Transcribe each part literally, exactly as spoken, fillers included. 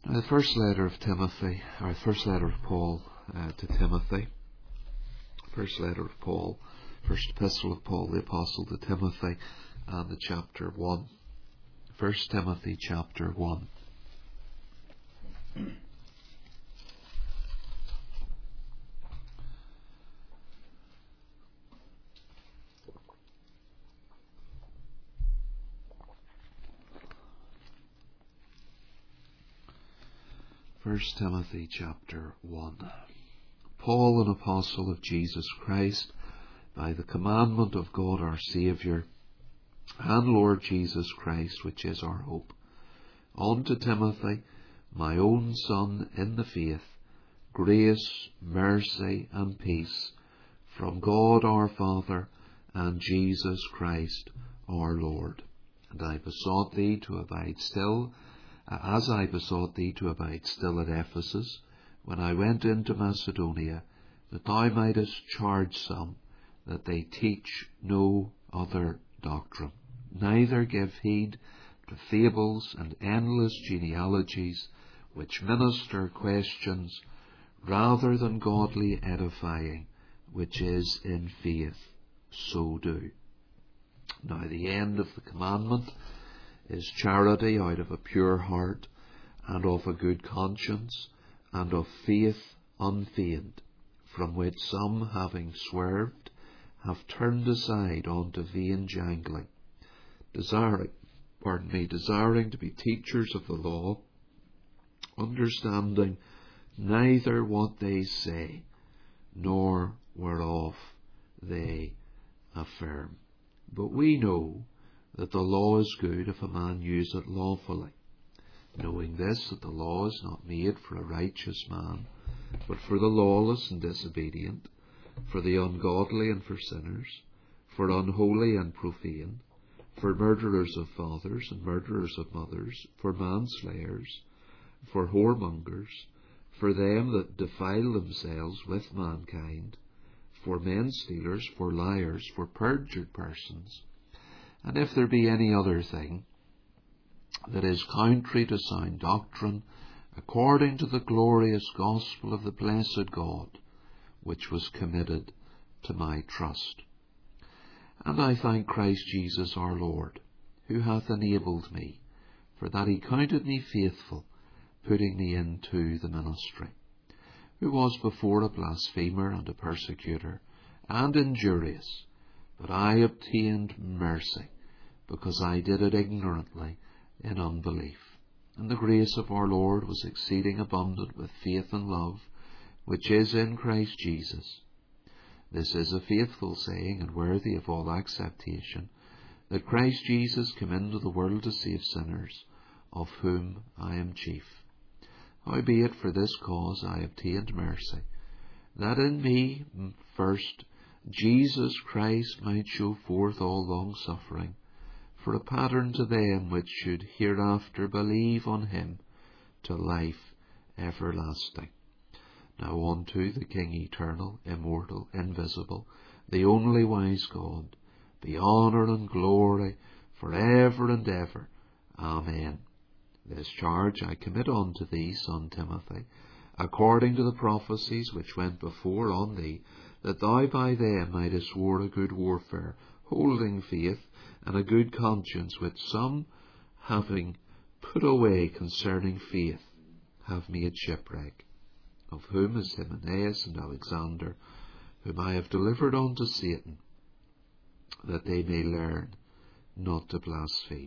Now, the first letter of Timothy, or the first letter of Paul uh, to Timothy, first letter of Paul, first epistle of Paul the Apostle to Timothy, and the chapter one. First Timothy chapter one. First Timothy chapter one. Paul, an apostle of Jesus Christ, by the commandment of God our Saviour, and Lord Jesus Christ, which is our hope, unto Timothy, my own son in the faith, grace, mercy, and peace, from God our Father, and Jesus Christ our Lord. And I besought thee to abide still, as I besought thee to abide still at Ephesus, when I went into Macedonia, that thou mightest charge some that they teach no other doctrine, neither give heed to fables and endless genealogies, which minister questions, rather than godly edifying, which is in faith, so do. Now the end of the commandment is charity out of a pure heart, and of a good conscience, and of faith unfeigned, from which some, having swerved, have turned aside unto vain jangling, desiring, pardon me, desiring to be teachers of the law, understanding neither what they say, nor whereof they affirm. But we know that the law is good if a man use it lawfully, knowing this, that the law is not made for a righteous man, but for the lawless and disobedient, for the ungodly and for sinners, for unholy and profane, for murderers of fathers and murderers of mothers, for manslayers, for whoremongers, for them that defile themselves with mankind, for men stealers, for liars, for perjured persons. And if there be any other thing that is contrary to sound doctrine, according to the glorious gospel of the blessed God, which was committed to my trust. And I thank Christ Jesus our Lord, who hath enabled me, for that he counted me faithful, putting me into the ministry, who was before a blasphemer and a persecutor, and injurious, but I obtained mercy, because I did it ignorantly in unbelief. And the grace of our Lord was exceeding abundant with faith and love, which is in Christ Jesus. This is a faithful saying, and worthy of all acceptation, that Christ Jesus came into the world to save sinners, of whom I am chief. Howbeit for this cause I obtained mercy, that in me first Jesus Christ might show forth all long suffering, for a pattern to them which should hereafter believe on him to life everlasting. Now unto the King eternal, immortal, invisible, the only wise God, be honour and glory for ever and ever. Amen. This charge I commit unto thee, son Timothy, according to the prophecies which went before on thee, that thou by them mightest war a good warfare, holding faith and a good conscience, which some, having put away concerning faith, have made shipwreck, of whom is Hymenaeus and Alexander, whom I have delivered unto Satan, that they may learn not to blaspheme.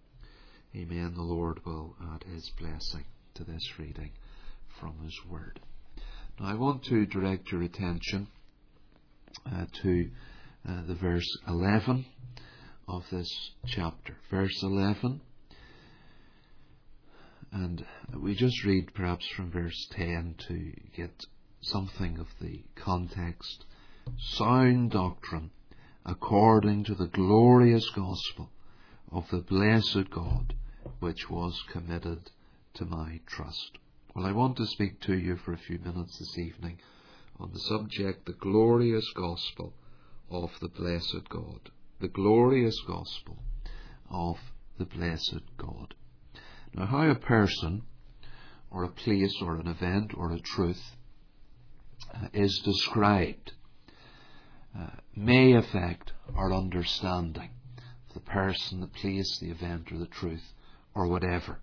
Amen. The Lord will add his blessing to this reading from his word. Now I want to direct your attention uh, to uh, the verse eleven of this chapter. Verse eleven. And we just read perhaps from verse ten to get something of the context. Sound doctrine according to the glorious gospel of the blessed God, which was committed to my trust. Well, I want to speak to you for a few minutes this evening on the subject, the glorious gospel of the blessed God. The glorious gospel of the blessed God. Now, how a person or a place or an event or a truth uh, is described uh, may affect our understanding of the person, the place, the event or the truth or whatever.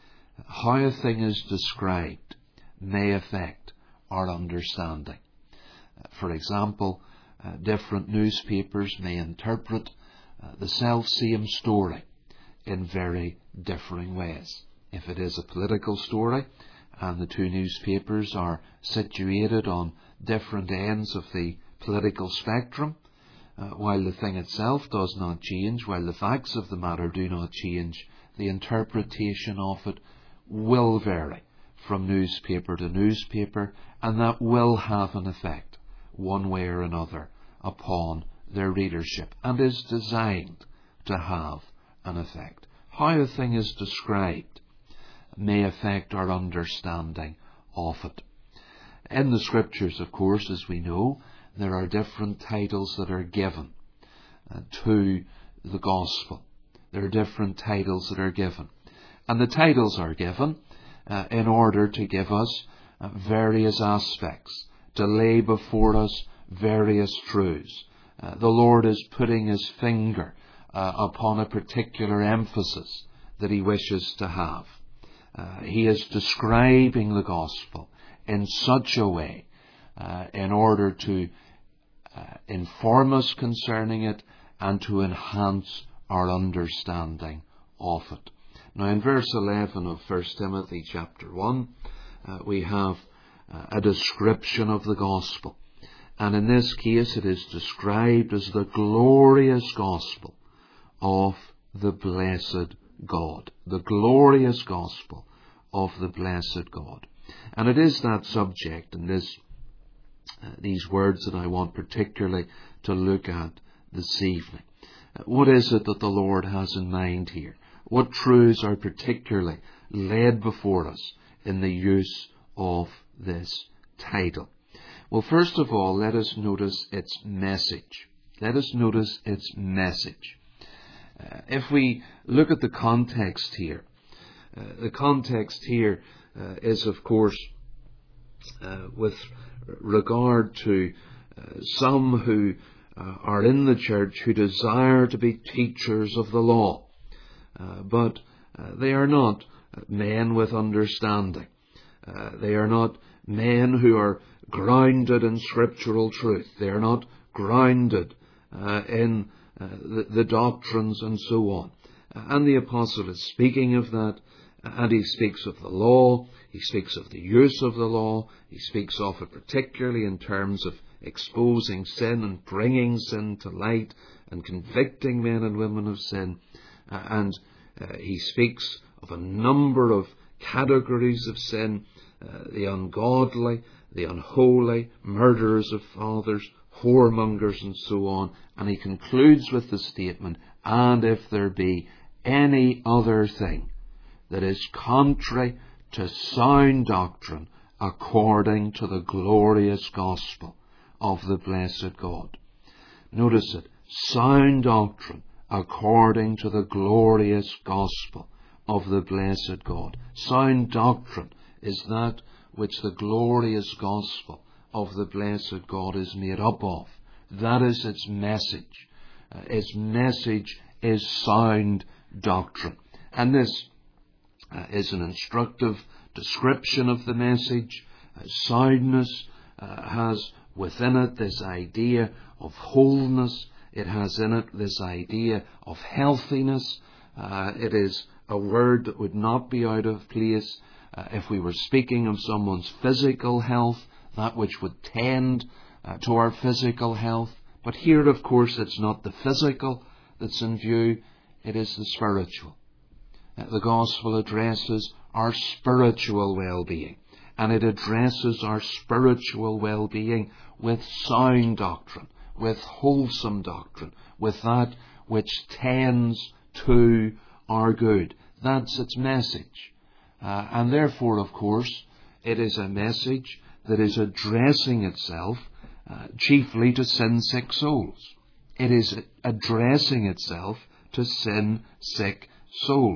How a thing is described may affect our understanding. Uh, for example, uh, different newspapers may interpret uh, the self-same story in very differing ways. If it is a political story and the two newspapers are situated on different ends of the political spectrum, uh, while the thing itself does not change, while the facts of the matter do not change, the interpretation of it will vary from newspaper to newspaper, and that will have an effect, one way or another, upon their readership, and is designed to have an effect. How a thing is described may affect our understanding of it. In the Scriptures, of course, as we know, there are different titles that are given uh, to the Gospel. There are different titles that are given. And the titles are given uh, in order to give us uh, various aspects, to lay before us various truths. Uh, the Lord is putting His finger uh, upon a particular emphasis that He wishes to have. Uh, he is describing the Gospel in such a way uh, in order to uh, inform us concerning it and to enhance our understanding of it. Now in verse eleven of First Timothy chapter one, uh, we have uh, a description of the Gospel. And in this case it is described as the glorious Gospel of the blessed God. The glorious Gospel of the blessed God. And it is that subject and this, uh, these words that I want particularly to look at this evening. Uh, what is it that the Lord has in mind here? What truths are particularly laid before us in the use of this title? Well, first of all, let us notice its message. Let us notice its message. Uh, if we look at the context here, uh, the context here uh, is, of course, uh, with regard to uh, some who uh, are in the church who desire to be teachers of the law, uh, but uh, they are not men with understanding. Uh, they are not men who are grounded in scriptural truth. They are not grounded uh, in uh, the, the doctrines and so on. Uh, and the apostle is speaking of that, and he speaks of the law, he speaks of the use of the law, he speaks of it particularly in terms of exposing sin and bringing sin to light and convicting men and women of sin. Uh, and uh, he speaks of a number of categories of sin, uh, the ungodly, the unholy, murderers of fathers, whoremongers and so on. And he concludes with the statement, and if there be any other thing that is contrary to sound doctrine according to the glorious gospel of the blessed God. Notice it, sound doctrine according to the glorious gospel of the blessed God. Sound doctrine is that which the glorious gospel of the blessed God is made up of. That is its message. Uh, its message is sound doctrine. And this uh, is an instructive description of the message. Uh, soundness uh, has within it this idea of wholeness. It has in it this idea of healthiness. Uh, it is a word that would not be out of place uh, if we were speaking of someone's physical health, that which would tend uh, to our physical health. But here, of course, it's not the physical that's in view, it is the spiritual. Uh, the gospel addresses our spiritual well-being, and it addresses our spiritual well-being with sound doctrine, with wholesome doctrine, with that which tends to our good. That's its message. Uh, and therefore, of course, it is a message that is addressing itself uh, chiefly to sin-sick souls. It is addressing itself to sin-sick souls.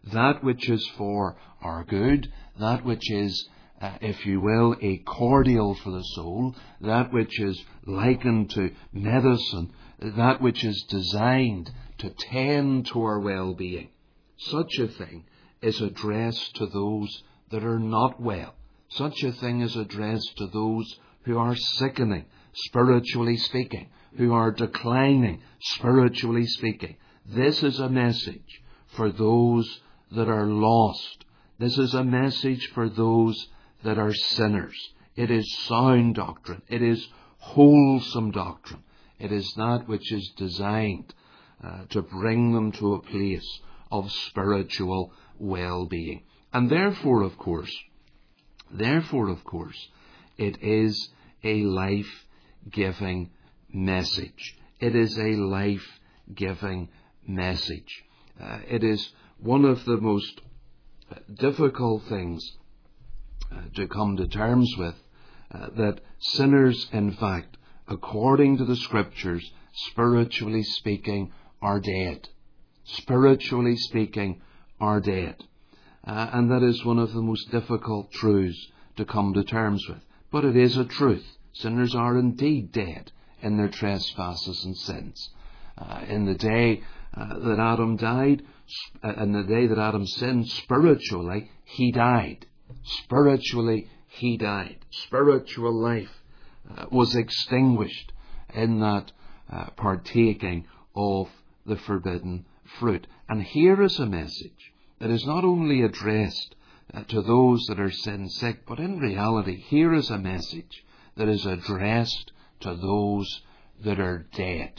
that which is for our good, that which is, uh, if you will, a cordial for the soul, that which is likened to medicine, that which is designed to tend to our well-being. Such a thing is addressed to those that are not well. Such a thing is addressed to those who are sickening, spiritually speaking, who are declining, spiritually speaking. This is a message for those that are lost. This is a message for those that are sinners. It is sound doctrine. It is wholesome doctrine. It is that which is designed uh, to bring them to a place of spiritual well-being. And therefore, of course, therefore, of course, it is a life-giving message. It is a life-giving message. Uh, it is one of the most difficult things uh, to come to terms with, uh, that sinners, in fact, according to the Scriptures, spiritually speaking, are dead. Spiritually speaking, are dead. Uh, and that is one of the most difficult truths to come to terms with. But it is a truth. Sinners are indeed dead in their trespasses and sins. Uh, in the day uh, that Adam died, uh, in the day that Adam sinned, spiritually, he died. Spiritually, he died. Spiritual life uh, was extinguished in that uh, partaking of the forbidden fruit. And here is a message that is not only addressed uh, to those that are sin sick, but in reality, here is a message that is addressed to those that are dead.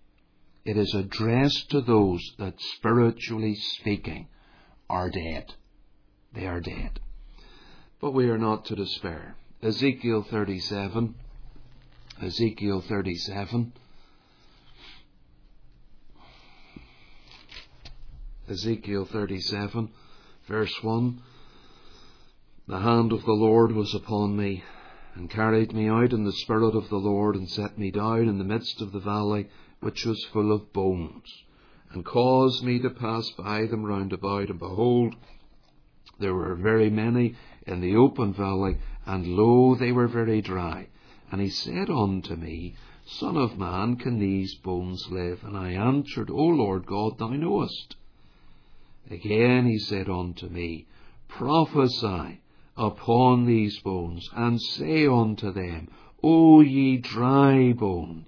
It is addressed to those that, spiritually speaking, are dead. They are dead. But we are not to despair. Ezekiel thirty-seven. Ezekiel thirty-seven. Ezekiel thirty-seven, verse one. The hand of the Lord was upon me, and carried me out in the spirit of the Lord, and set me down in the midst of the valley, which was full of bones, and caused me to pass by them round about. And behold, there were very many in the open valley, and lo, they were very dry. And he said unto me, Son of man, can these bones live? And I answered, O Lord God, thou knowest. Again he said unto me, Prophesy upon these bones, and say unto them, O ye dry bones,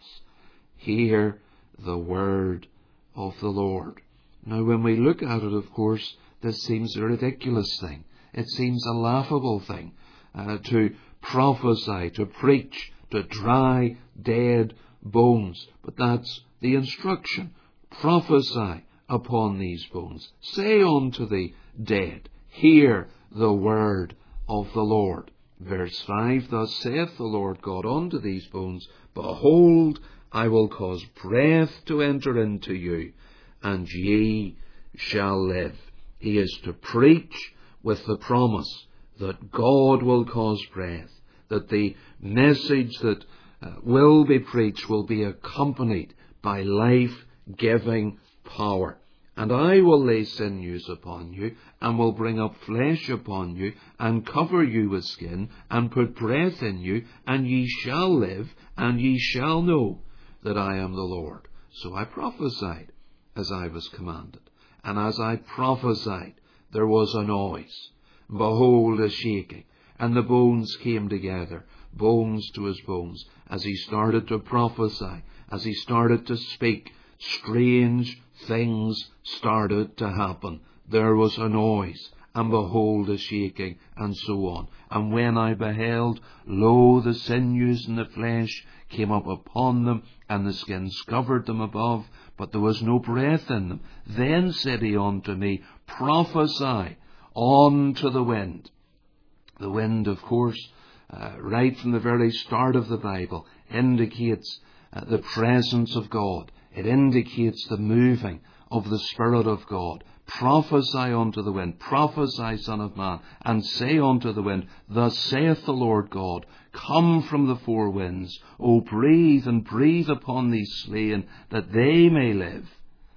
hear the word of the Lord. Now when we look at it, of course, this seems a ridiculous thing. It seems a laughable thing uh, to prophesy, to preach to dry, dead bones. But that's the instruction. Prophesy upon these bones. Say unto the dead, hear the word of the Lord. Verse five, Thus saith the Lord God unto these bones, Behold, I will cause breath to enter into you, and ye shall live. He is to preach with the promise that God will cause breath, that the message that uh, will be preached will be accompanied by life-giving power. And I will lay sinews upon you, and will bring up flesh upon you, and cover you with skin, and put breath in you, and ye shall live, and ye shall know that I am the Lord. So I prophesied as I was commanded. And as I prophesied, there was a noise. Behold, a shaking. And the bones came together, bones to his bones. As he started to prophesy, as he started to speak, strange things started to happen. There was a noise, and behold, a shaking, and so on. And when I beheld, lo, the sinews and the flesh came up upon them, and the skins covered them above, but there was no breath in them. Then said he unto me, Prophesy unto the wind. The wind, of course, uh, right from the very start of the Bible, indicates uh, the presence of God. It indicates the moving of the Spirit of God. Prophesy unto the wind, prophesy, Son of man, and say unto the wind, Thus saith the Lord God, Come from the four winds, O breathe and breathe upon these slain, that they may live.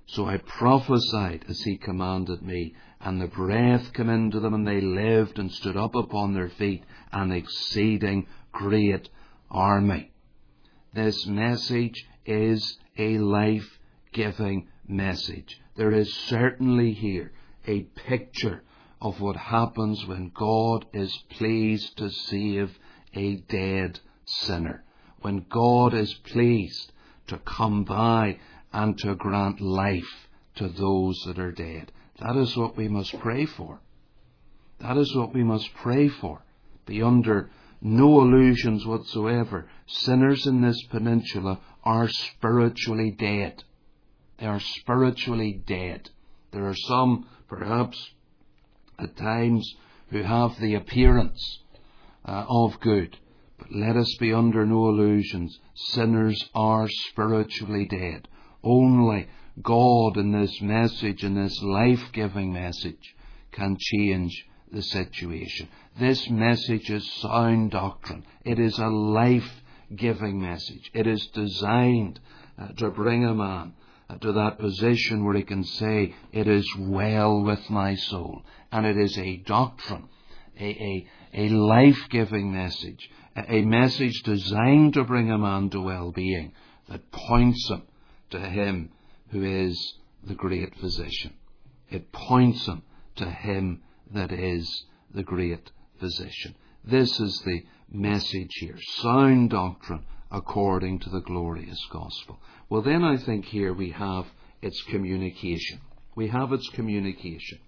So I prophesied as he commanded me, and the breath came into them, and they lived and stood up upon their feet, an exceeding great army. This message is a life-giving message. There is certainly here a picture of what happens when God is pleased to save a dead sinner. When God is pleased to come by and to grant life to those that are dead. That is what we must pray for. That is what we must pray for. Be under no illusions whatsoever. Sinners in this peninsula are spiritually dead. They are spiritually dead. There are some, perhaps, at times, who have the appearance uh, of good. But let us be under no illusions. Sinners are spiritually dead. Only God in this message, in this life-giving message, can change the situation. This message is sound doctrine. It is a life-giving message. It is designed uh, to bring a man uh, to that position where he can say, it is well with my soul. And it is a doctrine, a, a, a life-giving message, a, a message designed to bring a man to well-being that points him to him who is the great physician. It points him to him that is the great physician. This is the message here. Sound doctrine according to the glorious gospel. Well, then I think here we have its communication. We have its communication.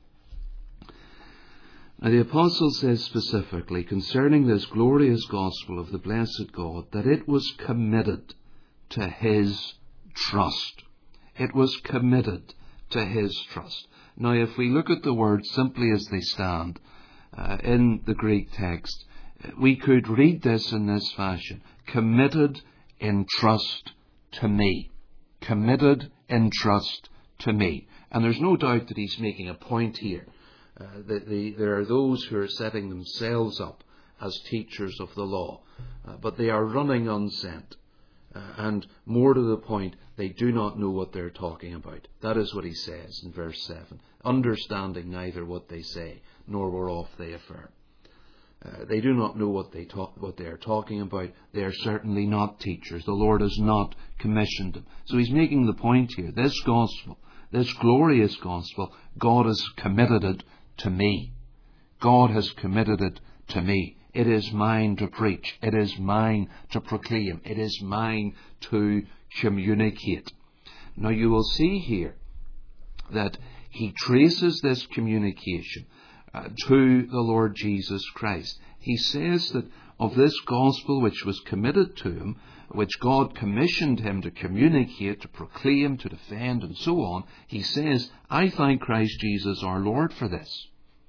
Now the apostle says specifically concerning this glorious gospel of the blessed God that it was committed to his trust. It was committed to his trust. Now, if we look at the words simply as they stand uh, in the Greek text, we could read this in this fashion. Committed in trust to me. Committed in trust to me. And there's no doubt that he's making a point here. Uh, that the, there are those who are setting themselves up as teachers of the law, uh, but they are running unsent. Uh, and more to the point, they do not know what they're talking about. That is what he says in verse seven. Understanding neither what they say, nor whereof they affirm. Uh, they do not know what they talk, what they are talking about. They are certainly not teachers. The Lord has not commissioned them. So he's making the point here. This gospel, this glorious gospel, God has committed it to me. God has committed it to me. It is mine to preach. It is mine to proclaim. It is mine to communicate. Now you will see here that he traces this communication uh, to the Lord Jesus Christ. He says that of this gospel which was committed to him, which God commissioned him to communicate, to proclaim, to defend, and so on, he says, I thank Christ Jesus our Lord for this.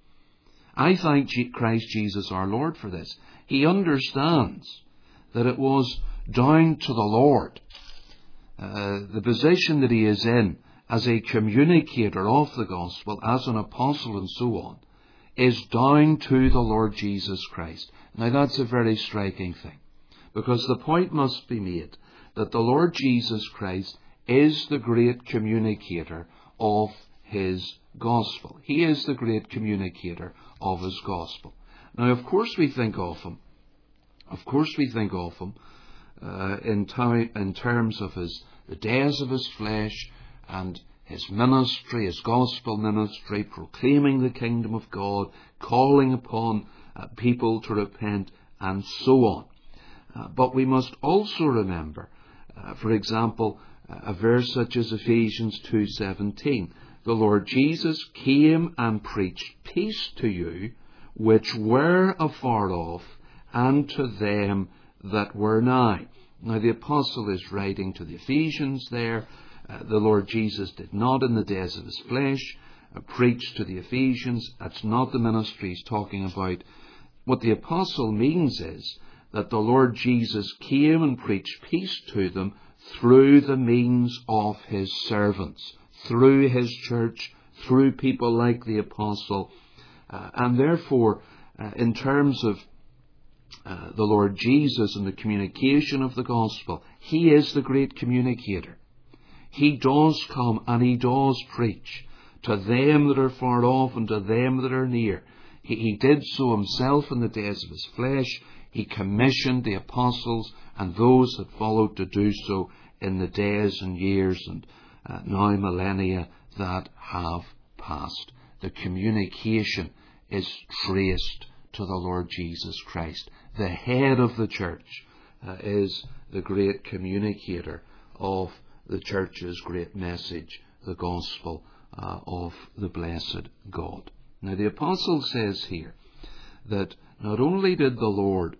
I thank Christ Jesus our Lord for this. He understands that it was down to the Lord, uh, the position that he is in as a communicator of the gospel, as an apostle and so on, is down to the Lord Jesus Christ. Now that's a very striking thing, because the point must be made that the Lord Jesus Christ is the great communicator of his gospel. He is the great communicator of his gospel. Now, of course, we think of him. Of course, we think of him uh, in, t- in terms of his the days of his flesh and his ministry, his gospel ministry, proclaiming the kingdom of God, calling upon uh, people to repent, and so on. Uh, but we must also remember, uh, for example, a verse such as Ephesians two seventeen. The Lord Jesus came and preached peace to you which were afar off, and to them that were nigh. Now the apostle is writing to the Ephesians there. Uh, the Lord Jesus did not in the days of his flesh uh, preach to the Ephesians. That's not the ministry he's talking about. What the apostle means is that the Lord Jesus came and preached peace to them through the means of his servants, through his church, through people like the apostle. Uh, and therefore, uh, in terms of uh, the Lord Jesus and the communication of the gospel, he is the great communicator. He does come and he does preach to them that are far off and to them that are near. He, he did so himself in the days of his flesh. He commissioned the apostles and those that followed to do so in the days and years and uh, now millennia that have passed. The communication is traced to the Lord Jesus Christ. The head of the church uh, is the great communicator of the church's great message, the gospel uh, of the blessed God. Now the apostle says here that not only did the Lord,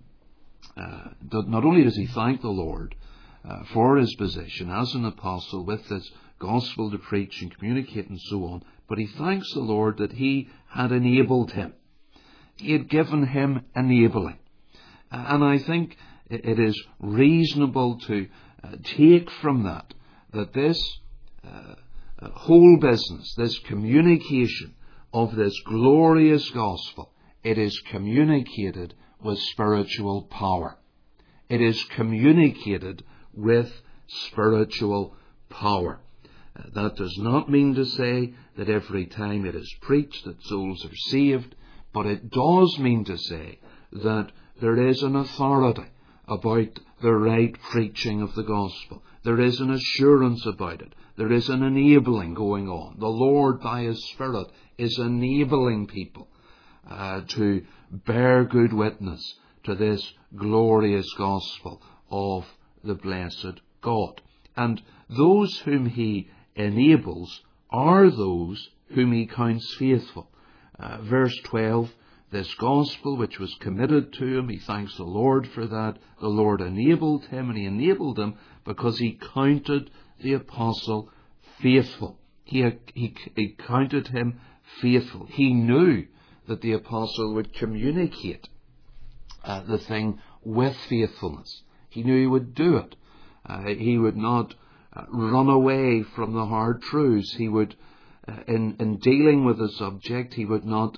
uh, not only does he thank the Lord uh, for his position as an apostle with this gospel to preach and communicate and so on, but he thanks the Lord that he had enabled him. He had given him enabling. Uh, and I think it is reasonable to uh, take from that that this uh, uh, whole business, this communication of this glorious gospel, it is communicated with spiritual power. It is communicated with spiritual power. Uh, that does not mean to say that every time it is preached that souls are saved, but it does mean to say that there is an authority about the right preaching of the gospel. There is an assurance about it. There is an enabling going on. The Lord, by his Spirit, is enabling people uh, to bear good witness to this glorious gospel of the blessed God. And those whom he enables are those whom he counts faithful. Uh, verse twelve, this gospel which was committed to him, he thanks the Lord for that. The Lord enabled him, and he enabled him because he counted the apostle faithful. He, he, he counted him faithful. He knew that the apostle would communicate uh, the thing with faithfulness. He knew he would do it. Uh, he would not uh, run away from the hard truths. He would, uh, in, in dealing with the subject, he would not,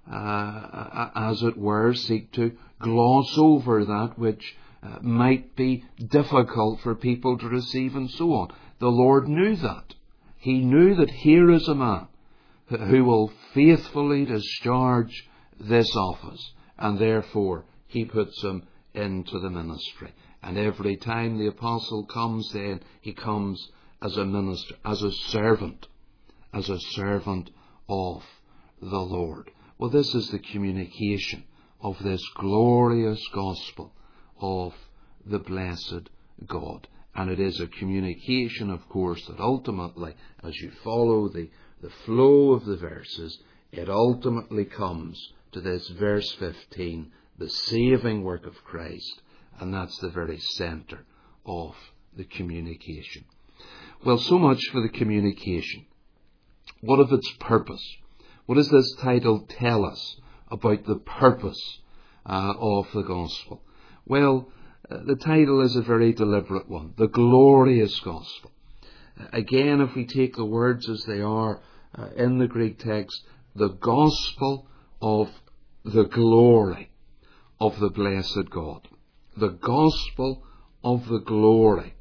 uh, as it were, seek to gloss over that which uh, might be difficult for people to receive and so on. The Lord knew that. He knew that here is a man who will faithfully discharge this office, and therefore he puts him into the ministry. And every time the apostle comes, then he comes as a minister, as a servant, as a servant of the Lord. Well, this is the communication of this glorious gospel of the blessed God. And it is a communication, of course, that ultimately, as you follow the, the flow of the verses, it ultimately comes to this verse fifteen, the saving work of Christ. And that's the very centre of the communication. Well, so much for the communication. What of its purpose? What does this title tell us about the purpose uh, of the gospel? Well, uh, the title is a very deliberate one. The glorious gospel. Uh, again, if we take the words as they are uh, in the Greek text, the gospel of the glory of the blessed God. The gospel of the glory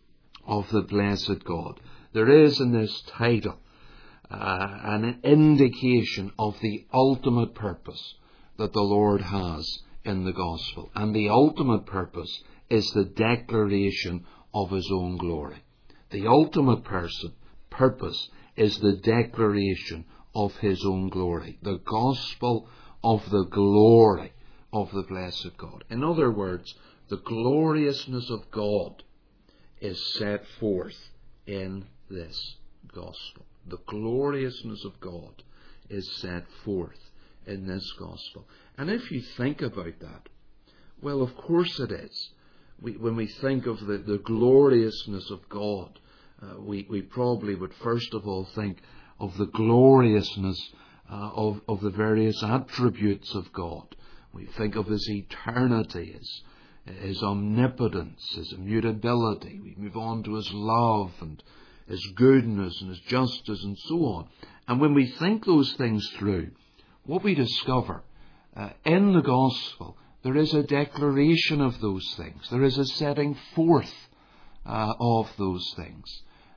of the blessed God. There is in this title uh, an indication of the ultimate purpose that the Lord has in the gospel. And the ultimate purpose is the declaration of his own glory. The ultimate person, purpose is the declaration of his own glory. The gospel of the glory of the blessed God. In other words, the gloriousness of God is set forth in this gospel. The gloriousness of God is set forth in this gospel. And if you think about that, well, of course it is. We, when we think of the, the gloriousness of God, uh, we, we probably would first of all think of the gloriousness uh, of, of the various attributes of God. We think of his eternity, his, his omnipotence, his immutability. We move on to his love and his goodness and his justice and so on. And when we think those things through, what we discover uh, in the gospel, there is a declaration of those things. There is a setting forth uh, of those things.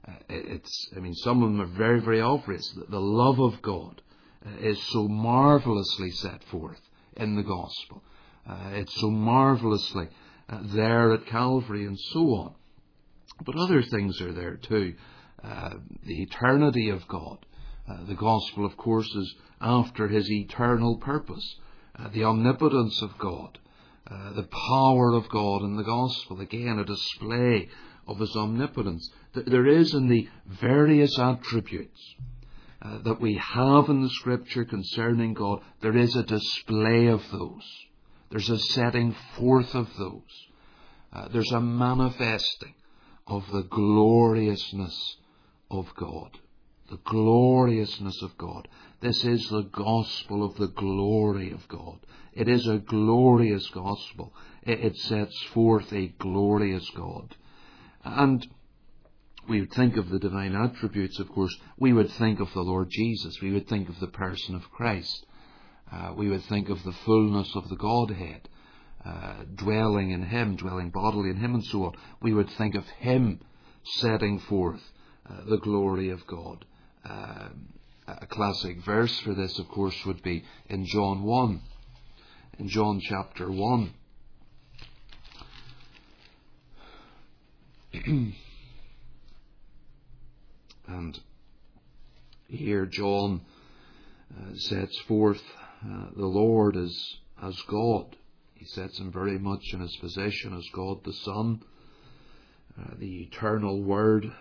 Uh, it's, I mean, some of them are very, very obvious. The, the love of God uh, is so marvelously set forth in the gospel. Uh, it's so marvelously uh, there at Calvary and so on. But other things are there too. Uh, the eternity of God. Uh, the gospel, of course, is after his eternal purpose. Uh, the omnipotence of God. Uh, the power of God in the gospel. Again, a display of his omnipotence. There is in the various attributes uh, that we have in the Scripture concerning God, there is a display of those. There's a setting forth of those. Uh, there's a manifesting of the gloriousness of God. The gloriousness of God. This is the gospel of the glory of God. It is a glorious gospel. It sets forth a glorious God. And we would think of the divine attributes, of course. We would think of the Lord Jesus. We would think of the person of Christ. Uh, we would think of the fullness of the Godhead, uh, dwelling in him, dwelling bodily in him, and so on. We would think of him setting forth uh, the glory of God. Uh, a classic verse for this, of course, would be in John one. In John chapter one. And here John uh, sets forth uh, the Lord as, as God. He sets him very much in his position as God the Son, uh, the eternal Word.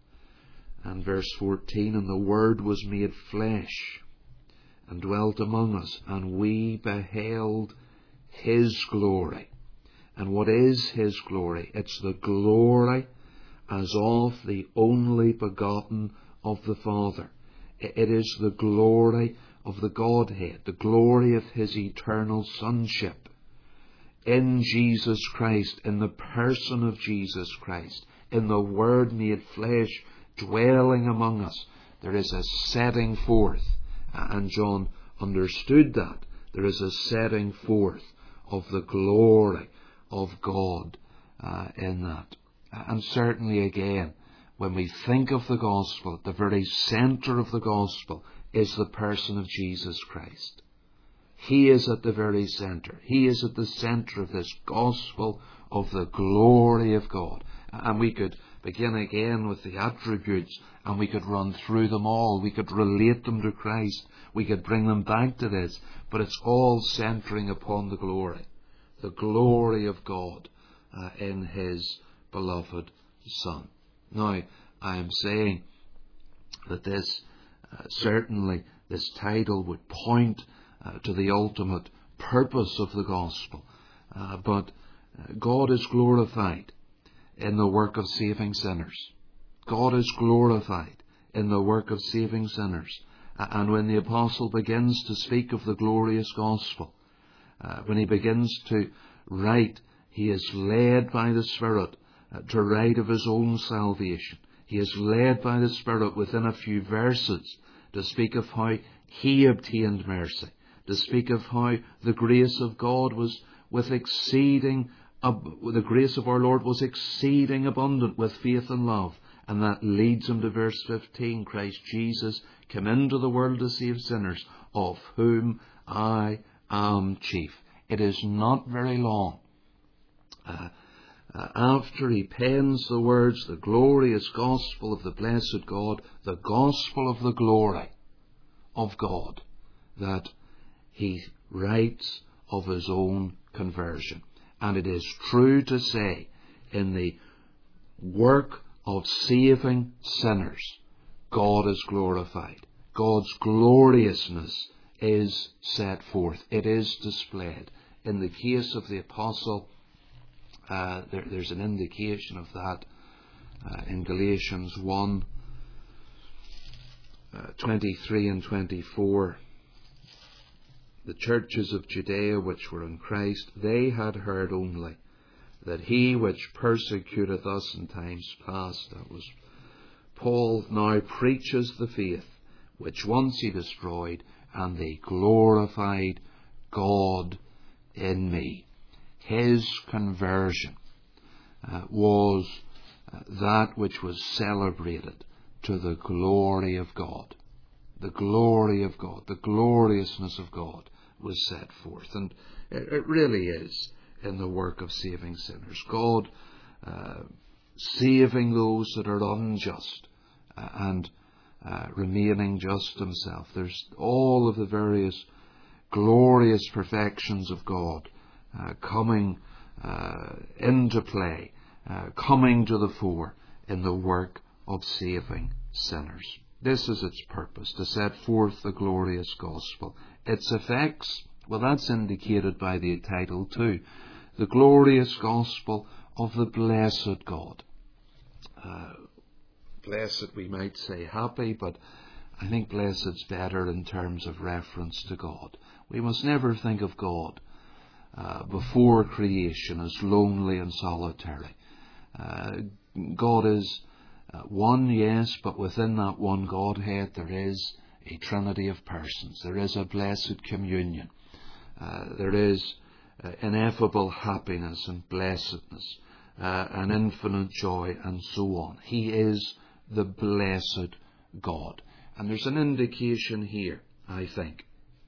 And verse fourteen, and the Word was made flesh and dwelt among us, and we beheld his glory. And what is his glory? It's the glory as of the only begotten of the Father. It is the glory of the Godhead, the glory of his eternal sonship. In Jesus Christ, in the person of Jesus Christ, in the Word made flesh, dwelling among us, there is a setting forth. And John understood that. There is a setting forth of the glory of God uh, in that. And certainly again, when we think of the gospel, at the very centre of the gospel is the person of Jesus Christ. He is at the very centre. He is at the centre of this gospel of the glory of God. And we could begin again with the attributes, and we could run through them all. We could relate them to Christ. We could bring them back to this. But it's all centering upon the glory. The glory of God uh, in his beloved Son. Now, I am saying that this, uh, certainly, this title would point uh, to the ultimate purpose of the gospel. Uh, but uh, God is glorified in the work of saving sinners. God is glorified in the work of saving sinners. Uh, and when the apostle begins to speak of the glorious gospel, uh, when he begins to write, he is led by the Spirit uh, to write of his own salvation. He is led by the Spirit within a few verses to speak of how he obtained mercy, to speak of how the grace of God was with exceeding, uh, the grace of our Lord was exceeding abundant with faith and love. And that leads him to verse fifteen, Christ Jesus came into the world to save sinners, of whom I am chief. It is not very long uh, uh, after he pens the words, the glorious gospel of the blessed God, the gospel of the glory of God, that he writes of his own conversion. And it is true to say, in the work of saving sinners, God is glorified. God's gloriousness is set forth. It is displayed. In the case of the apostle, uh, there, there's an indication of that uh, in Galatians one, uh, twenty-three and twenty-four. The churches of Judea which were in Christ, they had heard only that he which persecuteth us in times past, that was Paul, now preaches the faith which once he destroyed, and they glorified God in me. His conversion uh, was uh, that which was celebrated to the glory of God. The glory of God, the gloriousness of God was set forth. And it, it really is in the work of saving sinners. God uh, saving those that are unjust uh, and uh, remaining just himself. There's all of the various glorious perfections of God uh, coming uh, into play, uh, coming to the fore in the work of saving sinners. This is its purpose, to set forth the glorious gospel. Its effects, well, that's indicated by the title too. The glorious gospel of the blessed God. Uh, blessed, we might say happy, but I think blessed's better in terms of reference to God. We must never think of God uh, before creation as lonely and solitary. Uh, God is Uh, one, yes, but within that one Godhead there is a trinity of persons. There is a blessed communion. Uh, there is uh, ineffable happiness and blessedness, uh, and infinite joy, and so on. He is the blessed God. And there's an indication here, I think,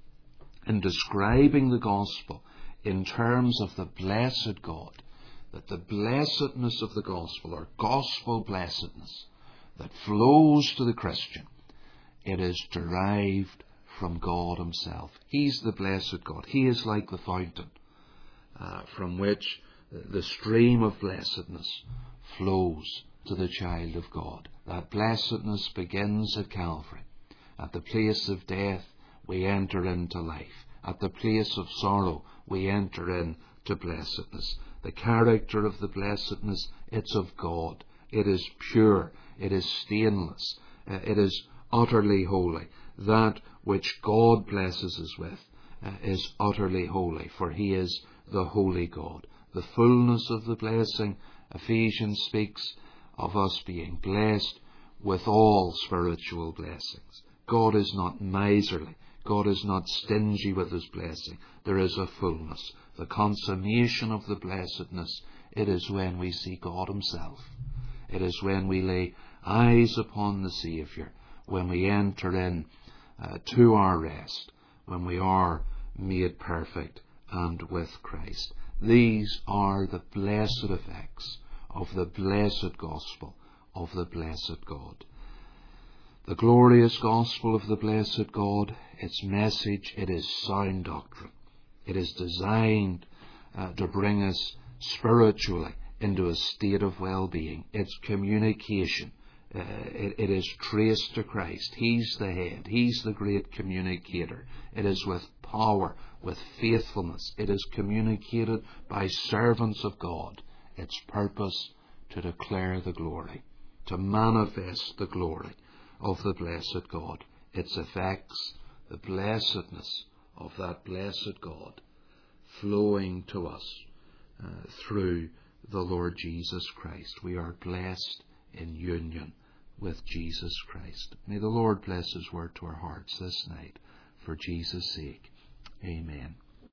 in describing the gospel in terms of the blessed God, that the blessedness of the gospel, or gospel blessedness, that flows to the Christian, it is derived from God himself. He's the blessed God. He is like the fountain uh, from which the stream of blessedness flows to the child of God. That blessedness begins at Calvary. At the place of death, we enter into life. At the place of sorrow, we enter into blessedness. The character of the blessedness, it's of God. It is pure. It is stainless. Uh, it is utterly holy. That which God blesses us with uh, is utterly holy, for he is the holy God. The fullness of the blessing, Ephesians speaks of us being blessed with all spiritual blessings. God is not miserly. God is not stingy with his blessing. There is a fullness. The consummation of the blessedness, it is when we see God himself. It is when we lay eyes upon the Saviour, when we enter in uh, to our rest, when we are made perfect and with Christ. These are the blessed effects of the blessed gospel of the blessed God. The glorious gospel of the blessed God, its message, it is sound doctrine. It is designed uh, to bring us spiritually into a state of well-being. It's communication. Uh, it, it is traced to Christ. He's the head. He's the great communicator. It is with power, with faithfulness. It is communicated by servants of God. Its purpose to declare the glory, to manifest the glory of the blessed God. Its effects, the blessedness of that blessed God flowing to us uh, through the Lord Jesus Christ. We are blessed in union with Jesus Christ. May the Lord bless his word to our hearts this night for Jesus' sake. Amen.